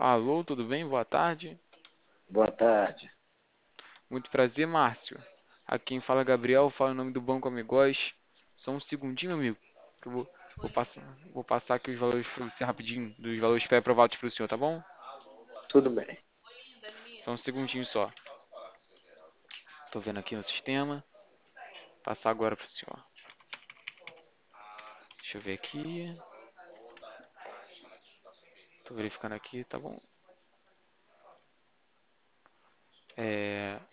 Alô, tudo bem? Boa tarde. Boa tarde. Muito prazer, Márcio. Aqui quem fala é Gabriel, fala o nome do Banco Amigos. Só um segundinho, meu amigo, que eu vou passar aqui os valores para você rapidinho, dos valores pré-aprovados para o senhor, tá bom? Tudo bem. Só um segundinho só. Tô vendo aqui no sistema. Passar agora para o senhor. Deixa eu ver aqui. Tô verificando aqui, tá bom?